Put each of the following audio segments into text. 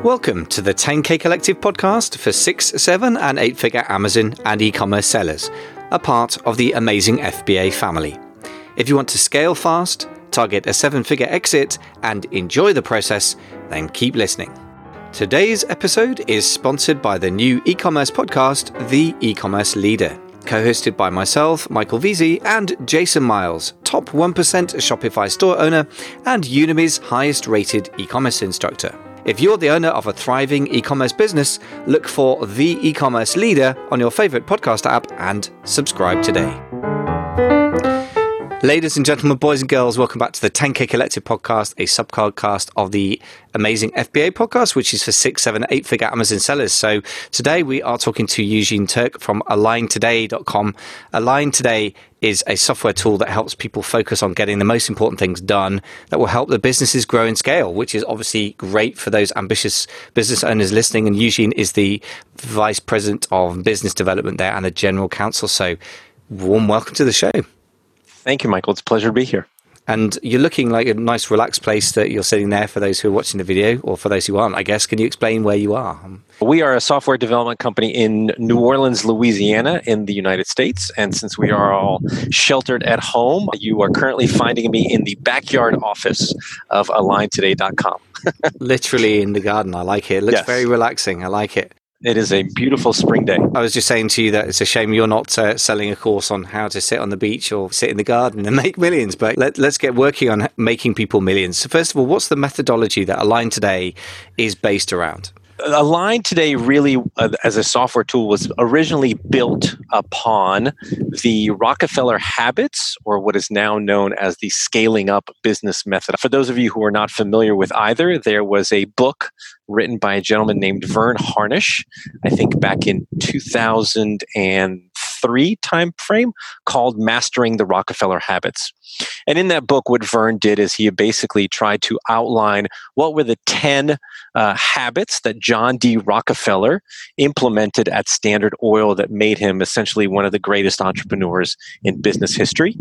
Welcome to the 10K Collective podcast for 6, 7 and 8-figure Amazon and e-commerce sellers, a part of the amazing FBA family. If you want to scale fast, target a 7-figure exit, and enjoy the process, then keep listening. Today's episode is sponsored by the new e-commerce podcast, The E-Commerce Leader, co-hosted by myself, Michael Veazey, and Jason Miles, top 1% Shopify store owner and Udemy's highest rated e-commerce instructor. If you're the owner of a thriving e-commerce business, look for The E-Commerce Leader on your favorite podcast app and subscribe today. Ladies and gentlemen, boys and girls, welcome back to the 10K Collective podcast, a subpodcast of the amazing FBA podcast, which is for 6, 7, 8-figure Amazon sellers. So today we are talking to Eugene Turk from AlignToday.com. Align Today is a software tool that helps people focus on getting the most important things done that will help their businesses grow and scale, which is obviously great for those ambitious business owners listening. And Eugene is the Vice President of Business Development there and the General Counsel. So warm welcome to the show. Thank you, Michael. It's a pleasure to be here. And you're looking like a nice, relaxed place that you're sitting there for those who are watching the video, or for those who aren't, I guess. Can you explain where you are? We are a software development company in New Orleans, Louisiana, in the United States. And since we are all sheltered at home, you are currently finding me in the backyard office of AlignToday.com. Literally in the garden. I like it. It looks very relaxing. I like it. It is a beautiful spring day. I was just saying to you that it's a shame you're not selling a course on how to sit on the beach or sit in the garden and make millions, but let's get working on making people millions. So first of all, what's the methodology that Align Today is based around? Align Today really, as a software tool, was originally built upon the Rockefeller habits, or what is now known as the scaling up business method. For those of you who are not familiar with either, there was a book written by a gentleman named Verne Harnish, I think back in 2003 timeframe, called Mastering the Rockefeller Habits. And in that book, what Verne did is he basically tried to outline what were the 10 habits that John D. Rockefeller implemented at Standard Oil that made him essentially one of the greatest entrepreneurs in business history.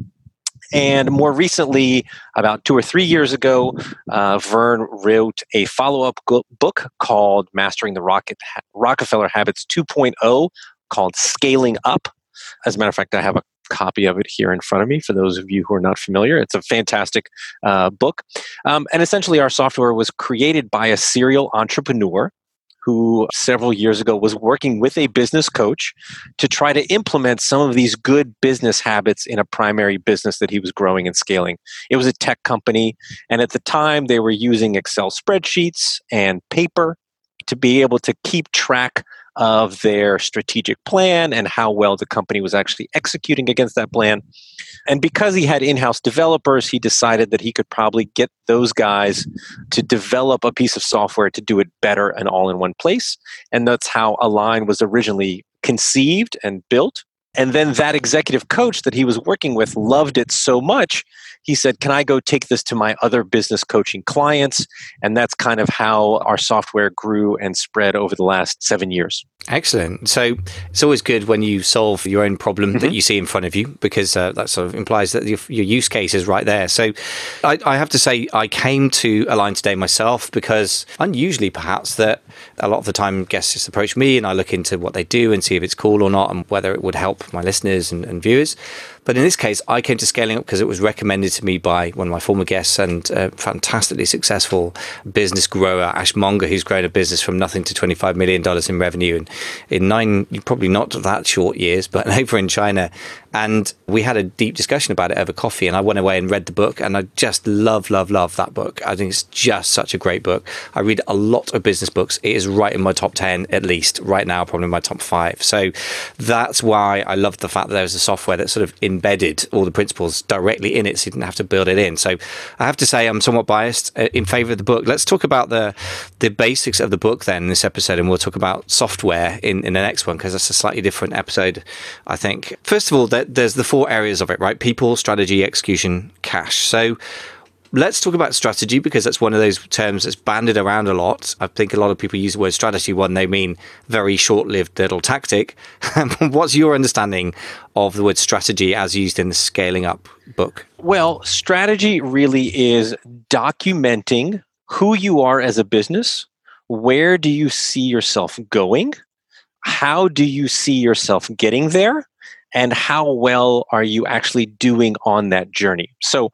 And more recently, about 2 or 3 years ago, Verne wrote a follow-up book called Mastering the Rockefeller Habits 2.0, called Scaling Up. As a matter of fact, I have a copy of it here in front of me for those of you who are not familiar. It's a fantastic book. And essentially, our software was created by a serial entrepreneur who several years ago was working with a business coach to try to implement some of these good business habits in a primary business that he was growing and scaling. It was a tech company, and at the time they were using Excel spreadsheets and paper to be able to keep track of their strategic plan and how well the company was actually executing against that plan. And because he had in-house developers, he decided that he could probably get those guys to develop a piece of software to do it better and all in one place. And that's how Align was originally conceived and built. And then that executive coach that he was working with loved it so much, he said, can I go take this to my other business coaching clients? And that's kind of how our software grew and spread over the last 7 years. Excellent. So it's always good when you solve your own problem that you see in front of you, because that sort of implies that your use case is right there. So I have to say, I came to Align Today myself because unusually perhaps that a lot of the time guests just approach me and I look into what they do and see if it's cool or not and whether it would help my listeners and viewers. But in this case, I came to Scaling Up because it was recommended to me by one of my former guests and a fantastically successful business grower, Ash Monga, who's grown a business from nothing to $25 million in revenue in 9, probably not that short years, but over in China. And we had a deep discussion about it over coffee, and I went away and read the book, and I just love that book. I think it's just such a great book. I read a lot of business books. It is right in my top 10, at least right now, probably my top 5. So that's why I love the fact that there was a software that sort of embedded all the principles directly in it, so you didn't have to build it in. So I have to say I'm somewhat biased in favor of the book. Let's talk about the basics of the book then in this episode, and we'll talk about software in the next one, because that's a slightly different episode, I think. First of all, there's the 4 areas of it, right? People, strategy, execution, cash. So let's talk about strategy, because that's one of those terms that's bandied around a lot. I think a lot of people use the word strategy when they mean very short-lived little tactic. What's your understanding of the word strategy as used in the Scaling Up book? Well, strategy really is documenting who you are as a business, where do you see yourself going? How do you see yourself getting there? And how well are you actually doing on that journey? So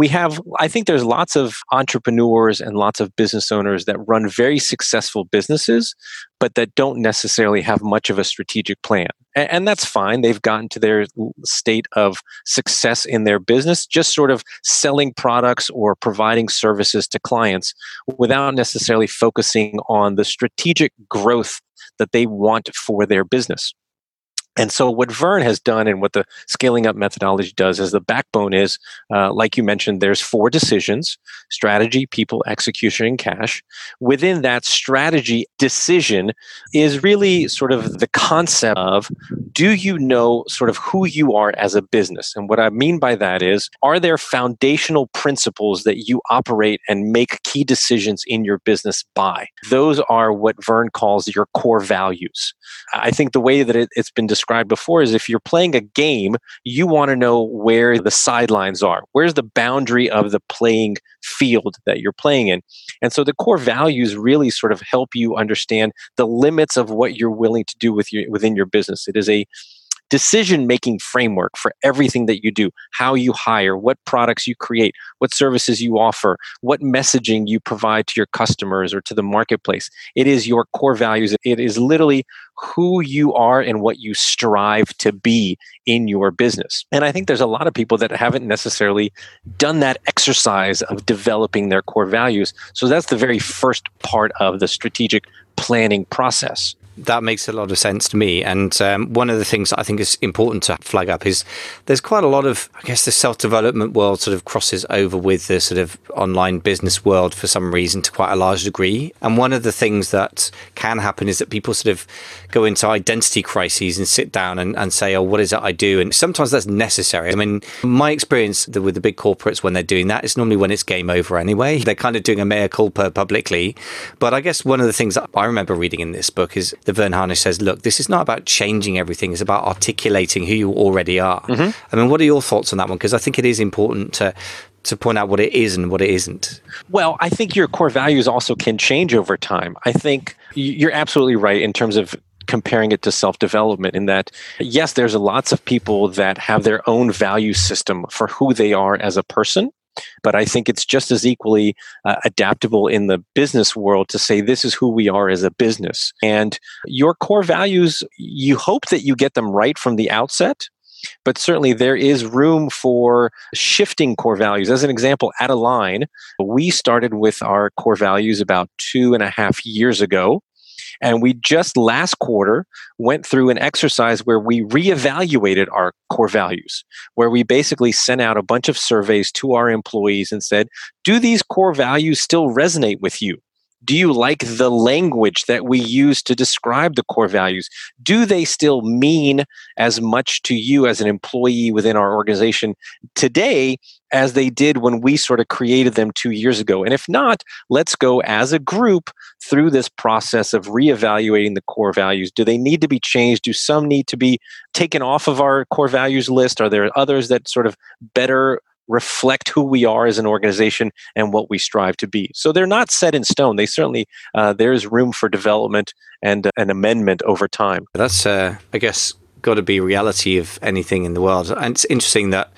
I think there's lots of entrepreneurs and lots of business owners that run very successful businesses, but that don't necessarily have much of a strategic plan. And that's fine. They've gotten to their state of success in their business, just sort of selling products or providing services to clients without necessarily focusing on the strategic growth that they want for their business. And so what Verne has done and what the scaling up methodology does is the backbone is, like you mentioned, there's 4 decisions: strategy, people, execution, and cash. Within that strategy decision is really sort of the concept of, do you know sort of who you are as a business? And what I mean by that is, are there foundational principles that you operate and make key decisions in your business by? Those are what Verne calls your core values. I think the way that it's been described before is, if you're playing a game, you want to know where the sidelines are. Where's the boundary of the playing field that you're playing in? And so the core values really sort of help you understand the limits of what you're willing to do within your business. It is a decision-making framework for everything that you do: how you hire, what products you create, what services you offer, what messaging you provide to your customers or to the marketplace. It is your core values. It is literally who you are and what you strive to be in your business. And I think there's a lot of people that haven't necessarily done that exercise of developing their core values. So that's the very first part of the strategic planning process. That makes a lot of sense to me. And one of the things that I think is important to flag up is there's quite a lot of, I guess, the self-development world sort of crosses over with the sort of online business world for some reason to quite a large degree. And one of the things that can happen is that people sort of go into identity crises and sit down and say, oh, what is it I do? And sometimes that's necessary. I mean, my experience with the big corporates when they're doing that is normally when it's game over anyway. They're kind of doing a mea culpa publicly. But I guess one of the things that I remember reading in this book is that Verne Harnish says, look, this is not about changing everything. It's about articulating who you already are. Mm-hmm. I mean, what are your thoughts on that one? Because I think it is important to point out what it is and what it isn't. Well, I think your core values also can change over time. I think you're absolutely right in terms of comparing it to self-development, in that, yes, there's lots of people that have their own value system for who they are as a person. But I think it's just as equally adaptable in the business world to say, this is who we are as a business. And your core values, you hope that you get them right from the outset. But certainly there is room for shifting core values. As an example, at Align, we started with our core values about 2.5 years ago. And we just last quarter went through an exercise where we reevaluated our core values, where we basically sent out a bunch of surveys to our employees and said, do these core values still resonate with you? Do you like the language that we use to describe the core values? Do they still mean as much to you as an employee within our organization today as they did when we sort of created them 2 years ago? And if not, let's go as a group through this process of reevaluating the core values. Do they need to be changed? Do some need to be taken off of our core values list? Are there others that sort of better reflect who we are as an organization and what we strive to be? So they're not set in stone. They certainly, there's room for development and an amendment over time. That's, I guess, got to be reality of anything in the world. And it's interesting that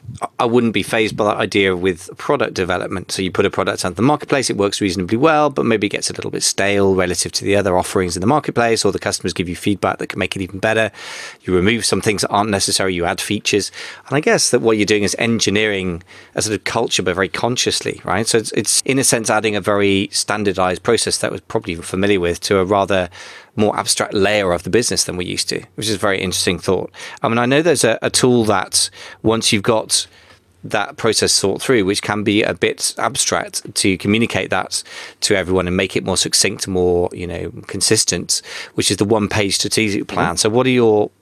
I wouldn't be fazed by that idea with product development. So you put a product onto the marketplace, it works reasonably well, but maybe it gets a little bit stale relative to the other offerings in the marketplace, or the customers give you feedback that can make it even better. You remove some things that aren't necessary, you add features. And I guess that what you're doing is engineering a sort of culture, but very consciously, right? So it's in a sense adding a very standardized process that we're probably familiar with to a rather more abstract layer of the business than we used to, which is a very interesting thought. I mean, I know there's a tool that once you've got that process thought through, which can be a bit abstract, to communicate that to everyone and make it more succinct, more, consistent, which is the one-page strategic plan. So what are your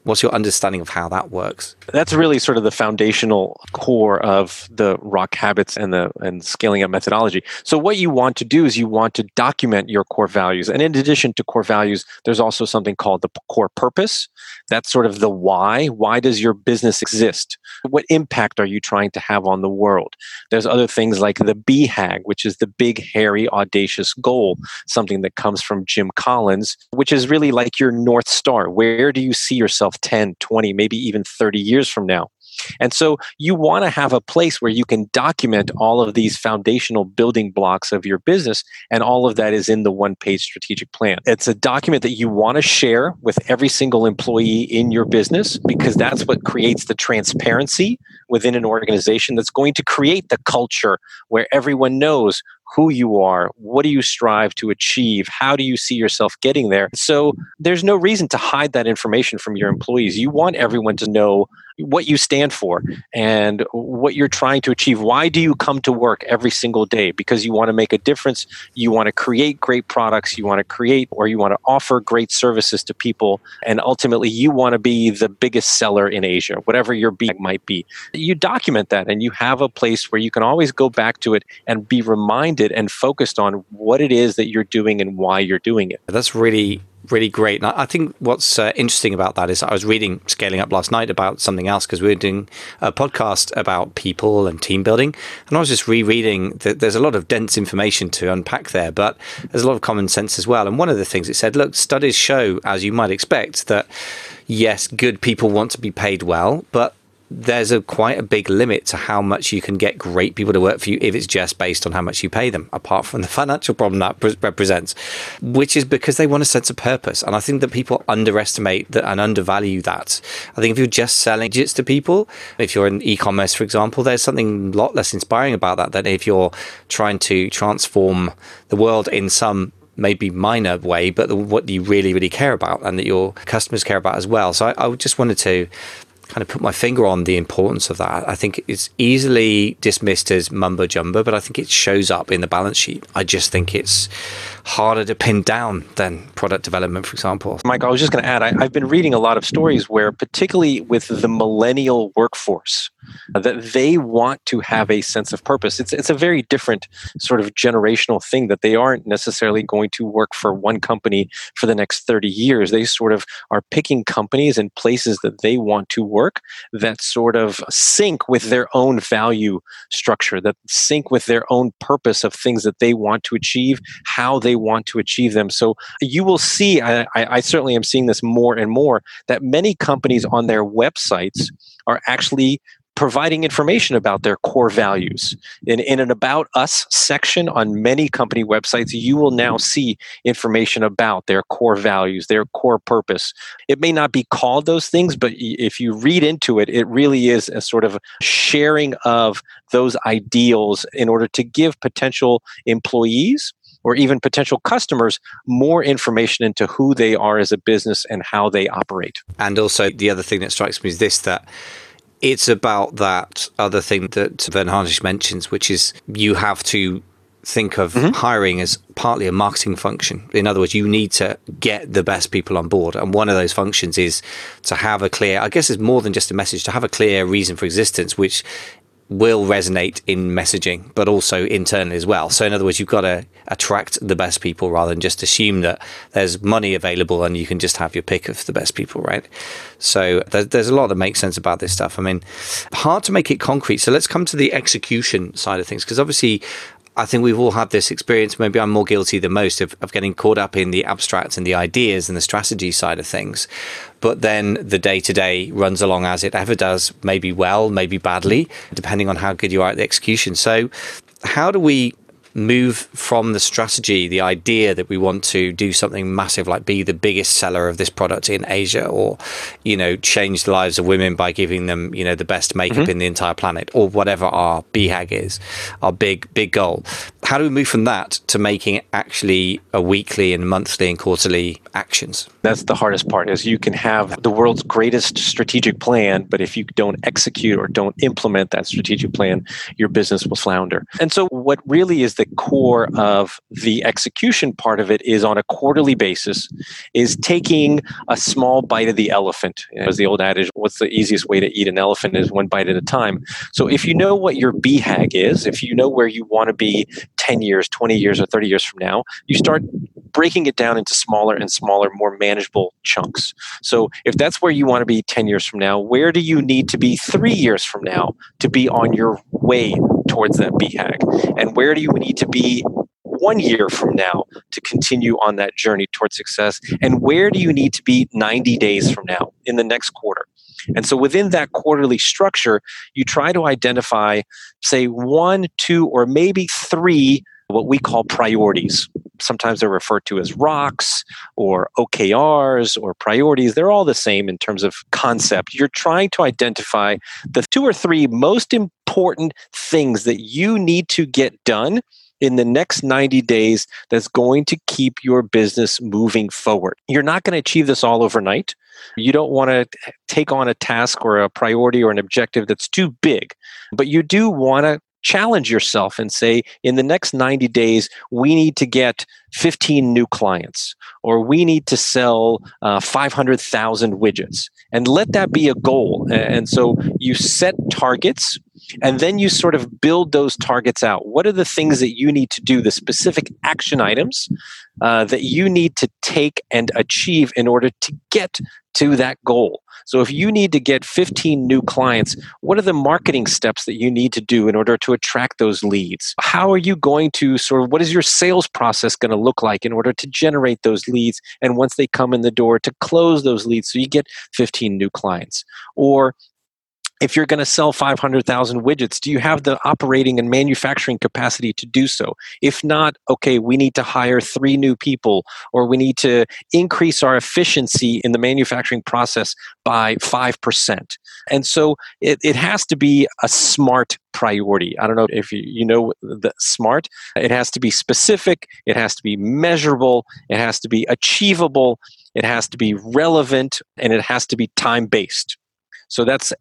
What's your understanding of how that works? That's really sort of the foundational core of the Rock Habits and scaling up methodology. So what you want to do is you want to document your core values. And in addition to core values, there's also something called the core purpose. That's sort of the why. Why does your business exist? What impact are you trying to have on the world? There's other things like the BHAG, which is the big, hairy, audacious goal, something that comes from Jim Collins, which is really like your North Star. Where do you see yourself 10, 20, maybe even 30 years from now? And so you want to have a place where you can document all of these foundational building blocks of your business, and all of that is in the one-page strategic plan. It's a document that you want to share with every single employee in your business, because that's what creates the transparency within an organization that's going to create the culture where everyone knows who you are, what do you strive to achieve, how do you see yourself getting there. So there's no reason to hide that information from your employees. You want everyone to know what you stand for and what you're trying to achieve. Why do you come to work every single day? Because you want to make a difference. You want to create great products. You want to create, or you want to offer great services to people. And ultimately, you want to be the biggest seller in Asia, whatever your BHAG might be. You document that, and you have a place where you can always go back to it and be reminded and focused on what it is that you're doing and why you're doing it. That's really great. And I think what's interesting about that is I was reading Scaling Up last night about something else, because we were doing a podcast about people and team building. And I was just rereading that there's a lot of dense information to unpack there, but there's a lot of common sense as well. And one of the things it said, look, studies show, as you might expect, that yes, good people want to be paid well, but there's quite a big limit to how much you can get great people to work for you if it's just based on how much you pay them, apart from the financial problem that represents, which is because they want a sense of purpose. And I think that people underestimate that and undervalue that. I think if you're just selling widgets to people, if you're in e-commerce, for example, there's something a lot less inspiring about that than if you're trying to transform the world in some maybe minor way, but what you really care about and that your customers care about as well. So I just wanted to kind of put my finger on the importance of that. I think it's easily dismissed as mumbo jumbo, but I think it shows up in the balance sheet. I just think it's harder to pin down than product development, for example. Mike, I was just going to add, I've been reading a lot of stories where, particularly with the millennial workforce, that they want to have a sense of purpose. It's a very different sort of generational thing, that they aren't necessarily going to work for one company for the next 30 years. They sort of are picking companies and places that they want to work that sort of sync with their own value structure, that sync with their own purpose of things that they want to achieve, how they want to achieve them. So you will see, I certainly am seeing this more and more, that many companies on their websites are actually providing information about their core values. In an About Us section on many company websites, you will now see information about their core values, their core purpose. It may not be called those things, but if you read into it, it really is a sort of sharing of those ideals in order to give potential employees or even potential customers more information into who they are as a business and how they operate. And also the other thing that strikes me is this, that it's about that other thing that Verne Harnish mentions, which is you have to think of hiring as partly a marketing function. In other words, you need to get the best people on board. And one of those functions is to have a clear, I guess it's more than just a message, to have a clear reason for existence, which will resonate in messaging, but also internally as well. So in other words, you've got to attract the best people rather than just assume that there's money available and you can just have your pick of the best people, right? So there's a lot that makes sense about this stuff. I mean, hard to make it concrete. So let's come to the execution side of things, because obviously I think we've all had this experience. Maybe I'm more guilty than most of getting caught up in the abstract and the ideas and the strategy side of things. But then the day-to-day runs along as it ever does, maybe well, maybe badly, depending on how good you are at the execution. So how do we move from the strategy, the idea that we want to do something massive, like be the biggest seller of this product in Asia, or, change the lives of women by giving them, the best makeup in the entire planet, or whatever our BHAG is, our big goal. How do we move from that to making it actually a weekly and monthly and quarterly actions? That's the hardest part, is you can have the world's greatest strategic plan, but if you don't execute or don't implement that strategic plan, your business will flounder. And so what really is the core of the execution part of it is on a quarterly basis, is taking a small bite of the elephant. As the old adage, what's the easiest way to eat an elephant is one bite at a time. So if you know what your BHAG is, if you know where you want to be 10 years, 20 years, or 30 years from now, you start breaking it down into smaller and smaller, more manageable chunks. So if that's where you want to be 10 years from now, where do you need to be 3 years from now to be on your way towards that BHAG? And where do you need to be 1 year from now to continue on that journey towards success? And where do you need to be 90 days from now in the next quarter? And so within that quarterly structure, you try to identify, say, 1, 2, or maybe 3 what we call priorities. Sometimes they're referred to as rocks or OKRs or priorities. They're all the same in terms of concept. You're trying to identify the 2 or 3 most important things that you need to get done in the next 90 days that's going to keep your business moving forward. You're not going to achieve this all overnight. You don't want to take on a task or a priority or an objective that's too big, but you do want to challenge yourself and say, in the next 90 days, we need to get 15 new clients, or we need to sell 500,000 widgets. And let that be a goal. And so you set targets, and then you sort of build those targets out. What are the things that you need to do, the specific action items that you need to take and achieve in order to get to that goal? So if you need to get 15 new clients, what are the marketing steps that you need to do in order to attract those leads? How are you going to what is your sales process going to look like in order to generate those leads? And once they come in the door, to close those leads so you get 15 new clients? Or if you're going to sell 500,000 widgets, do you have the operating and manufacturing capacity to do so? If not, okay, we need to hire 3 new people, or we need to increase our efficiency in the manufacturing process by 5%. And so it has to be a SMART priority. I don't know if you know the SMART. It has to be specific, it has to be measurable, it has to be achievable, it has to be relevant, and it has to be time-based. So that's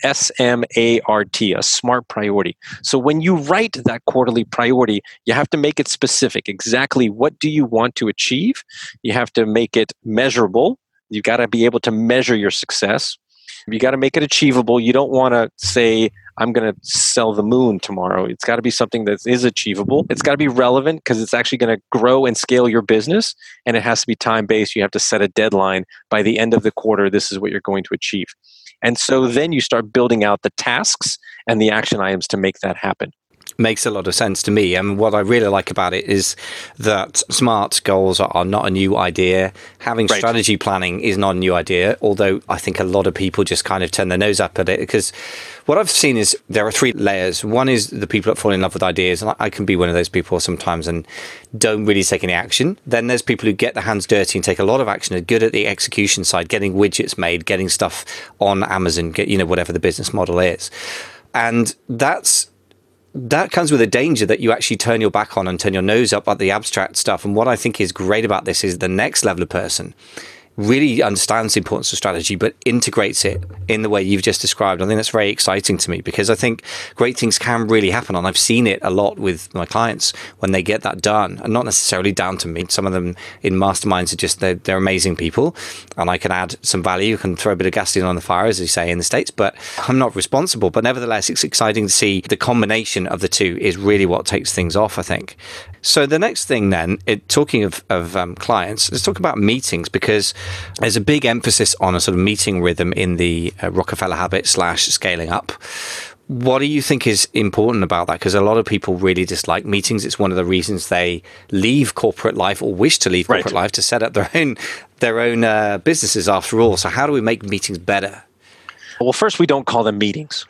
SMART, a SMART priority. So when you write that quarterly priority, you have to make it specific. Exactly what do you want to achieve? You have to make it measurable. You've got to be able to measure your success. You got to make it achievable. You don't want to say, I'm going to sell the moon tomorrow. It's got to be something that is achievable. It's got to be relevant because it's actually going to grow and scale your business. And it has to be time-based. You have to set a deadline. By the end of the quarter, this is what you're going to achieve. And so then you start building out the tasks and the action items to make that happen. Makes a lot of sense to me. And what I really like about it is that SMART goals are not a new idea. Having strategy planning is not a new idea, although I think a lot of people just kind of turn their nose up at it, because what I've seen is there are 3 layers. One is the people that fall in love with ideas, and I can be one of those people sometimes and don't really take any action. Then there's people who get their hands dirty and take a lot of action, are good at the execution side, getting widgets made, getting stuff on Amazon, whatever the business model is. And that comes with a danger that you actually turn your back on and turn your nose up at the abstract stuff. And what I think is great about this is the next level of person really understands the importance of strategy, but integrates it in the way you've just described. I think that's very exciting to me, because I think great things can really happen. And I've seen it a lot with my clients when they get that done, and not necessarily down to me. Some of them in masterminds are just, they're amazing people, and I can add some value, can throw a bit of gasoline on the fire, as they say in the States, but I'm not responsible. But nevertheless, it's exciting to see the combination of the two is really what takes things off, I think. So the next thing then, talking of clients, let's talk about meetings, because there's a big emphasis on a sort of meeting rhythm in the Rockefeller habit / scaling up. What do you think is important about that? Because a lot of people really dislike meetings. It's one of the reasons they leave corporate life or wish to leave corporate life to set up their own businesses after all. So how do we make meetings better? Well, first, we don't call them meetings.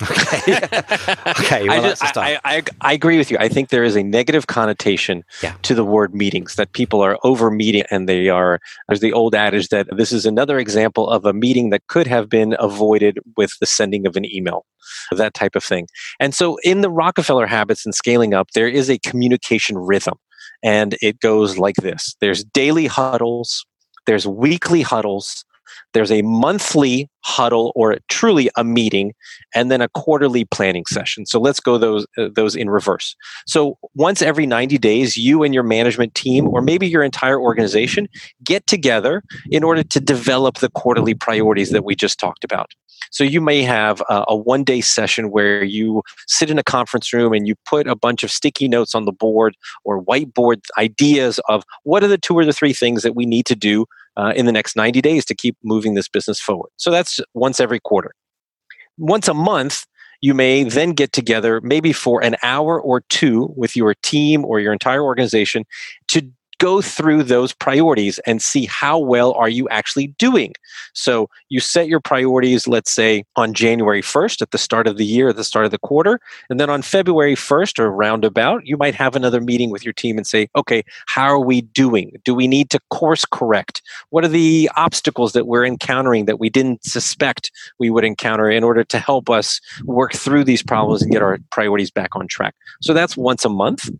Okay. Well, I agree with you. I think there is a negative connotation to the word meetings, that people are over meeting, and there's the old adage that this is another example of a meeting that could have been avoided with the sending of an email, that type of thing. And so in the Rockefeller habits and scaling up, there is a communication rhythm, and it goes like this. There's daily huddles, there's weekly huddles, There's a monthly huddle, or truly a meeting, and then a quarterly planning session. So let's go those in reverse. So once every 90 days, you and your management team, or maybe your entire organization, get together in order to develop the quarterly priorities that we just talked about. So you may have a one-day session where you sit in a conference room and you put a bunch of sticky notes on the board or whiteboard ideas of what are the 2 or the 3 things that we need to do in the next 90 days to keep moving this business forward. So that's once every quarter. Once a month, you may then get together maybe for an hour or 2 with your team or your entire organization to go through those priorities and see how well are you actually doing. So you set your priorities, let's say on January 1st at the start of the year, at the start of the quarter. And then on February 1st or roundabout, you might have another meeting with your team and say, okay, how are we doing? Do we need to course correct? What are the obstacles that we're encountering that we didn't suspect we would encounter in order to help us work through these problems and get our priorities back on track? So that's once a month.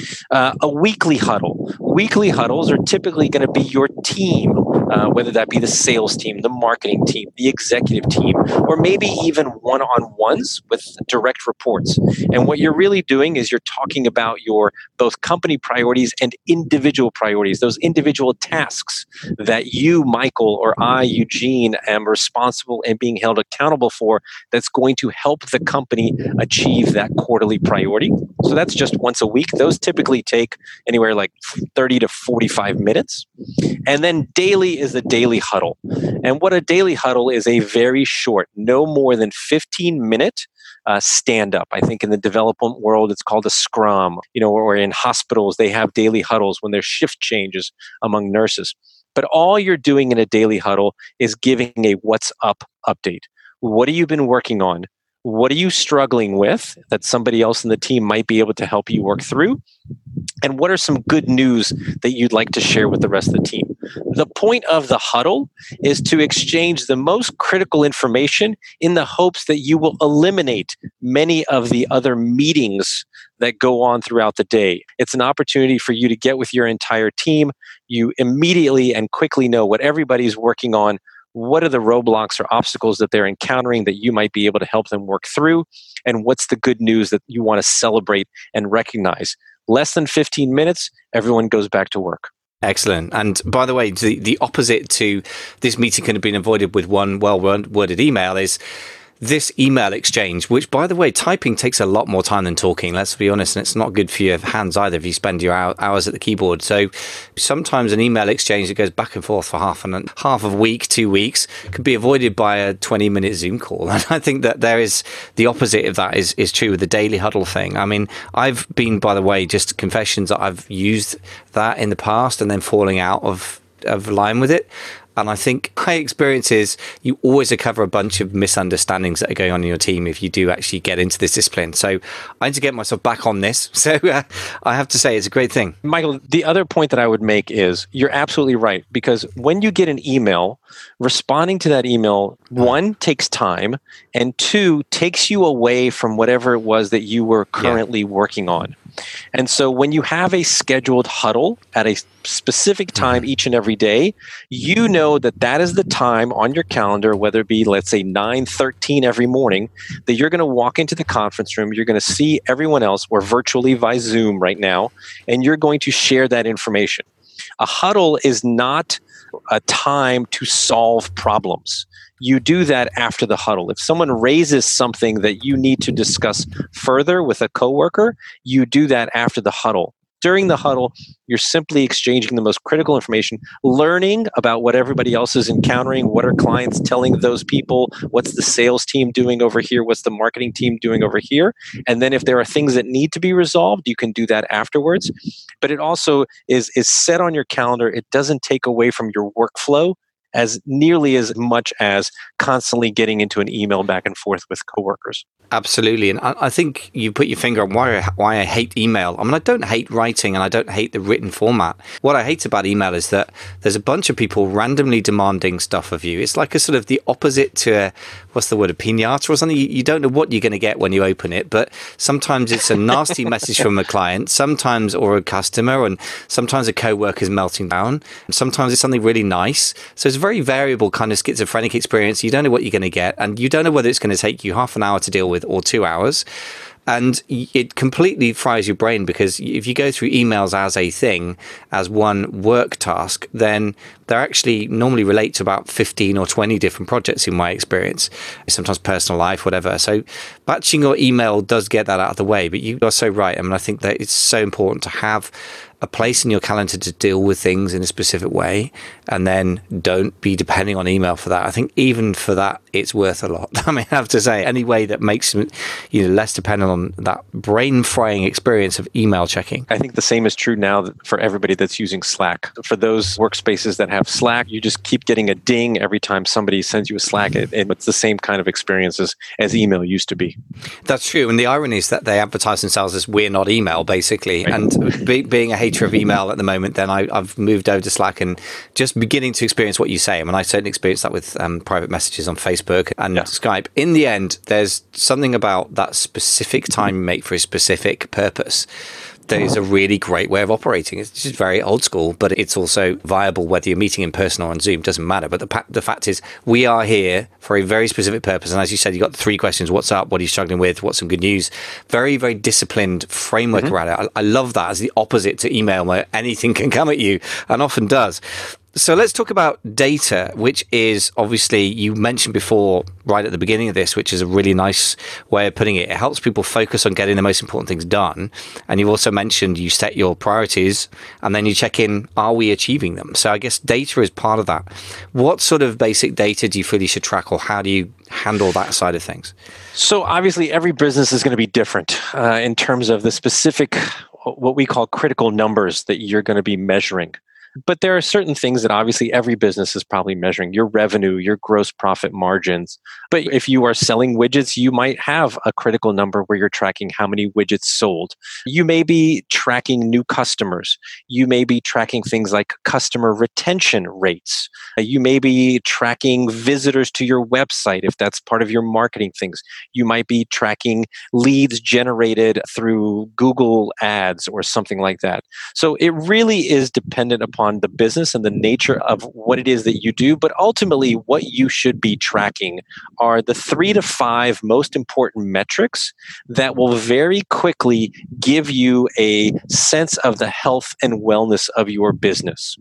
A weekly huddle. Weekly huddles are typically going to be your team, whether that be the sales team, the marketing team, the executive team, or maybe even one-on-ones with direct reports. And what you're really doing is you're talking about your both company priorities and individual priorities, those individual tasks that you, Michael, or I, Eugene, am responsible and being held accountable for that's going to help the company achieve that quarterly priority. So that's just once a week. Those typically take anywhere like 30 to 45 minutes. And then daily is a daily huddle. And what a daily huddle is, a very short, no more than 15-minute stand up. I think in the development world, it's called a scrum, or in hospitals, they have daily huddles when there's shift changes among nurses. But all you're doing in a daily huddle is giving a what's up update. What have you been working on? What are you struggling with that somebody else in the team might be able to help you work through? And what are some good news that you'd like to share with the rest of the team? The point of the huddle is to exchange the most critical information in the hopes that you will eliminate many of the other meetings that go on throughout the day. It's an opportunity for you to get with your entire team. You immediately and quickly know what everybody's working on. What are the roadblocks or obstacles that they're encountering that you might be able to help them work through? And what's the good news that you want to celebrate and recognize? Less than 15 minutes, everyone goes back to work. Excellent. And by the way, the opposite to this meeting could have been avoided with one well-worded email is this email exchange, which, by the way, typing takes a lot more time than talking, let's be honest, and it's not good for your hands either if you spend your hours at the keyboard. So sometimes an email exchange that goes back and forth for half a week, 2 weeks, could be avoided by a 20-minute Zoom call. And I think that there is the opposite of that is true with the daily huddle thing. I mean, I've been, by the way, just confessions that I've used that in the past and then falling out of line with it. And I think my experience is you always recover a bunch of misunderstandings that are going on in your team if you do actually get into this discipline. So I need to get myself back on this. So I have to say it's a great thing. Michael, the other point that I would make is you're absolutely right, because when you get an email, responding to that email, 1, takes time, and 2, takes you away from whatever it was that you were currently working on. And so when you have a scheduled huddle at a specific time each and every day, you know that is the time on your calendar, whether it be, let's say, 9:13 every morning, that you're going to walk into the conference room, you're going to see everyone else, or virtually via Zoom right now, and you're going to share that information. A huddle is not a time to solve problems. You do that after the huddle. If someone raises something that you need to discuss further with a coworker, you do that after the huddle. During the huddle, you're simply exchanging the most critical information, learning about what everybody else is encountering, what are clients telling those people, what's the sales team doing over here, what's the marketing team doing over here. And then if there are things that need to be resolved, you can do that afterwards. But it also is set on your calendar. It doesn't take away from your workflow as nearly as much as constantly getting into an email back and forth with coworkers. Absolutely. And I think you put your finger on why I hate email. I mean, I don't hate writing and I don't hate the written format. What I hate about email is that there's a bunch of people randomly demanding stuff of you. It's like a sort of the opposite to a piñata or something. You don't know what you're going to get when you open it, but sometimes it's a nasty message from a client, sometimes or a customer, and sometimes a coworker's melting down. Sometimes it's something really nice. So it's a very variable kind of schizophrenic experience. You don't know what you're going to get, and you don't know whether it's going to take you half an hour to deal with or 2 hours. And it completely fries your brain, because if you go through emails as a thing, as one work task, then they actually normally relate to about 15 or 20 different projects in my experience, sometimes personal life, whatever. So batching your email does get that out of the way. But you are so right. I mean, I think that it's so important to have a place in your calendar to deal with things in a specific way, and then don't be depending on email for that. I think even for that, it's worth a lot. I mean, I have to say, any way that makes you less dependent on that brain-frying experience of email checking. I think the same is true now for everybody that's using Slack. For those workspaces that have Slack, you just keep getting a ding every time somebody sends you a Slack, and it's the same kind of experiences as email used to be. That's true, and the irony is that they advertise themselves as "we're not email," basically. Right. And being a hater of email at the moment, then I've moved over to Slack and just beginning to experience what you say. I mean, I certainly experienced that with private messages on Facebook and Skype. In the end, there's something about that specific time you make for a specific purpose that is a really great way of operating. It's just very old school, but it's also viable whether you're meeting in person or on Zoom, doesn't matter. But the fact is, we are here for a very specific purpose. And as you said, you got 3 questions: what's up, what are you struggling with, what's some good news? Very, very disciplined framework around it. I love that as the opposite to email, where anything can come at you, and often does. So let's talk about data, which is obviously, you mentioned before, right at the beginning of this, which is a really nice way of putting it. It helps people focus on getting the most important things done. And you've also mentioned you set your priorities and then you check in, are we achieving them? So I guess data is part of that. What sort of basic data do you feel you should track, or how do you handle that side of things? So obviously every business is going to be different in terms of the specific, what we call critical numbers that you're going to be measuring. But there are certain things that obviously every business is probably measuring: your revenue, your gross profit margins. But if you are selling widgets, you might have a critical number where you're tracking how many widgets sold. You may be tracking new customers. You may be tracking things like customer retention rates. You may be tracking visitors to your website if that's part of your marketing things. You might be tracking leads generated through Google Ads or something like that. So it really is dependent upon the business and the nature of what it is that you do. But ultimately, what you should be tracking are the 3 to 5 most important metrics that will very quickly give you a sense of the health and wellness of your business.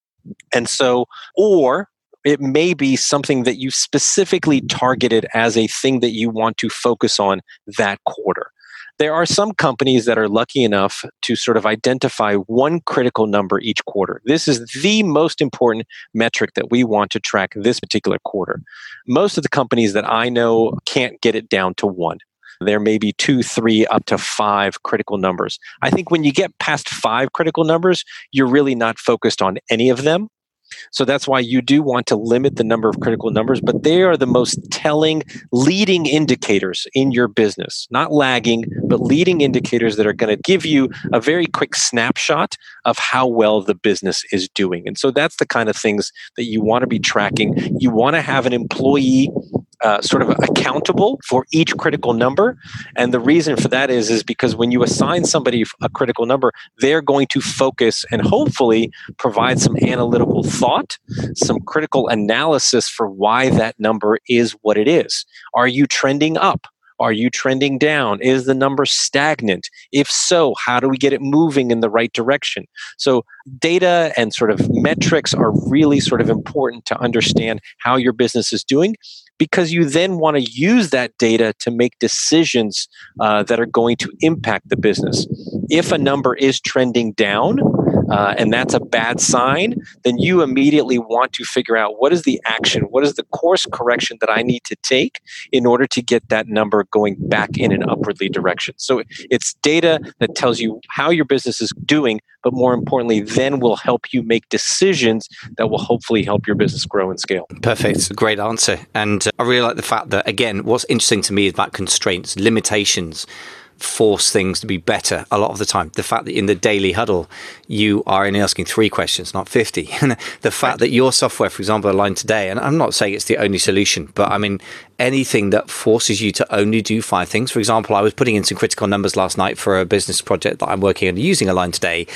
And so, or it may be something that you specifically targeted as a thing that you want to focus on that quarter. There are some companies that are lucky enough to sort of identify one critical number each quarter. This is the most important metric that we want to track this particular quarter. Most of the companies that I know can't get it down to 1. There may be 2, 3, up to 5 critical numbers. I think when you get past 5 critical numbers, you're really not focused on any of them. So that's why you do want to limit the number of critical numbers, but they are the most telling leading indicators in your business, not lagging, but leading indicators that are going to give you a very quick snapshot of how well the business is doing. And so that's the kind of things that you want to be tracking. You want to have an employee sort of accountable for each critical number. And the reason for that is because when you assign somebody a critical number, they're going to focus and hopefully provide some analytical thought, some critical analysis for why that number is what it is. Are you trending up? Are you trending down? Is the number stagnant? If so, how do we get it moving in the right direction? So data and sort of metrics are really sort of important to understand how your business is doing, because you then want to use that data to make decisions that are going to impact the business. If a number is trending down, and that's a bad sign, then you immediately want to figure out what is the action, what is the course correction that I need to take in order to get that number going back in an upwardly direction. So it's data that tells you how your business is doing, but more importantly, then will help you make decisions that will hopefully help your business grow and scale. Perfect. Great answer. And I really like the fact that, again, what's interesting to me is that constraints, limitations, force things to be better a lot of the time. The fact that in the daily huddle, you are only asking 3 questions, not 50. And the fact that your software, for example, Align Today, and I'm not saying it's the only solution, but I mean, anything that forces you to only do 5 things. For example, I was putting in some critical numbers last night for a business project that I'm working on using Align Today.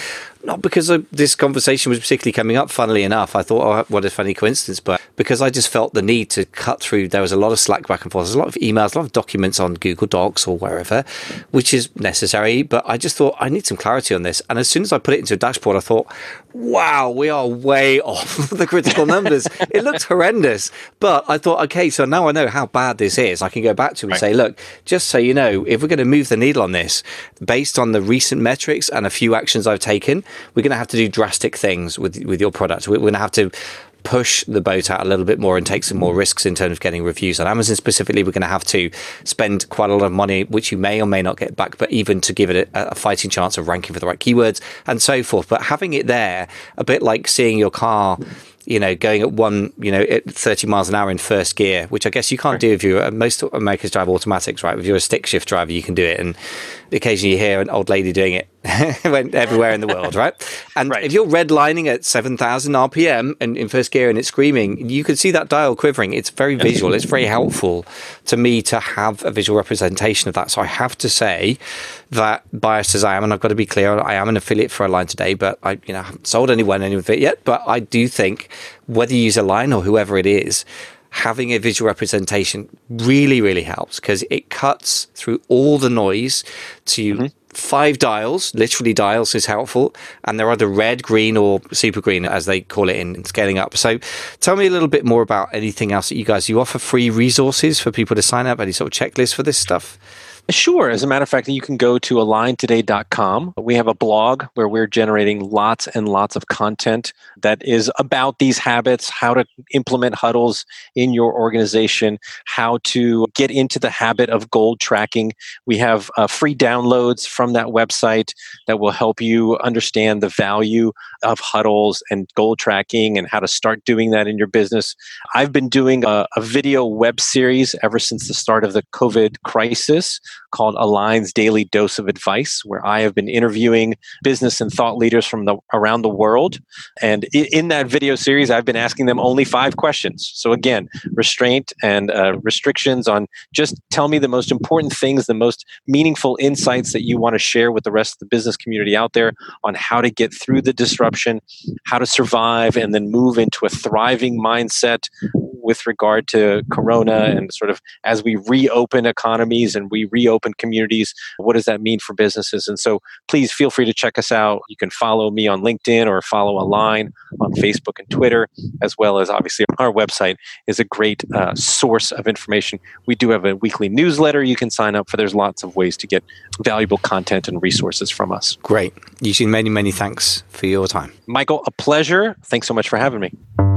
not because this conversation was particularly coming up, funnily enough. I thought, oh, what a funny coincidence, but because I just felt the need to cut through. There was a lot of Slack back and forth, there's a lot of emails, a lot of documents on Google Docs or wherever, which is necessary, but I just thought I need some clarity on this. And as soon as I put it into a dashboard, I thought, wow, we are way off the critical numbers. It looked horrendous, but I thought, okay, so now I know how bad this is. I can go back to it and say, look, just so you know, if we're going to move the needle on this, based on the recent metrics and a few actions I've taken, we're going to have to do drastic things with your product. We're going to have to push the boat out a little bit more and take some more risks in terms of getting reviews. On Amazon specifically, we're going to have to spend quite a lot of money, which you may or may not get back, but even to give it a fighting chance of ranking for the right keywords and so forth. But having it there, a bit like seeing your car, going at at 30 miles an hour in first gear, which I guess you can't do if you're, most Americans drive automatics, right? If you're a stick shift driver, you can do it. And occasionally you hear an old lady doing it went everywhere in the world, right? And if you're redlining at 7,000 RPM and in first gear and it's screaming, you can see that dial quivering. It's very visual. It's very helpful to me to have a visual representation of that. So I have to say that, biased as I am, and I've got to be clear, I am an affiliate for Align today, but I haven't sold anyone any of it yet. But I do think whether you use Align or whoever it is, having a visual representation really, really helps because it cuts through all the noise to 5 dials. Literally dials is helpful, and they're either red, green, or super green, as they call it in scaling up. So tell me a little bit more about anything else that you offer free resources for people to sign up, any sort of checklist for this stuff? Sure. As a matter of fact, you can go to aligntoday.com. We have a blog where we're generating lots and lots of content that is about these habits, how to implement huddles in your organization, how to get into the habit of goal tracking. We have free downloads from that website that will help you understand the value of huddles and goal tracking and how to start doing that in your business. I've been doing a video web series ever since the start of the COVID crisis called Align's Daily Dose of Advice, where I have been interviewing business and thought leaders from around the world. And in that video series, I've been asking them only 5 questions. So again, restraint and restrictions on just tell me the most important things, the most meaningful insights that you want to share with the rest of the business community out there on how to get through the disruption, how to survive, and then move into a thriving mindset with regard to Corona and sort of as we reopen economies and we reopen communities, what does that mean for businesses? And so please feel free to check us out. You can follow me on LinkedIn or follow Align on Facebook and Twitter, as well as obviously our website is a great source of information. We do have a weekly newsletter you can sign up for. There's lots of ways to get valuable content and resources from us. Great. Eugene, many, many thanks for your time. Michael, a pleasure. Thanks so much for having me.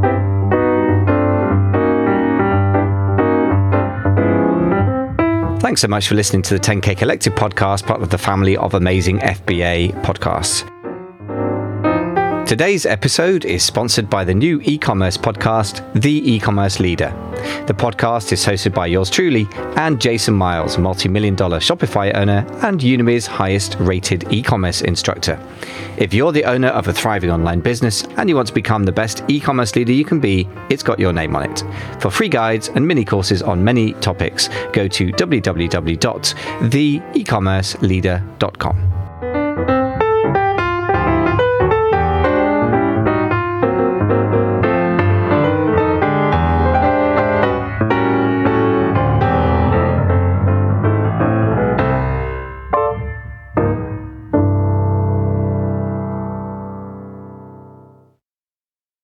Thanks so much for listening to the 10K Collective podcast, part of the family of amazing FBA podcasts. Today's episode is sponsored by the new e-commerce podcast, The E-Commerce Leader. The podcast is hosted by yours truly and Jason Miles, multi-million-dollar Shopify owner and Udemy's highest-rated e-commerce instructor. If you're the owner of a thriving online business and you want to become the best e-commerce leader you can be, it's got your name on it. For free guides and mini courses on many topics, go to www.theecommerceleader.com.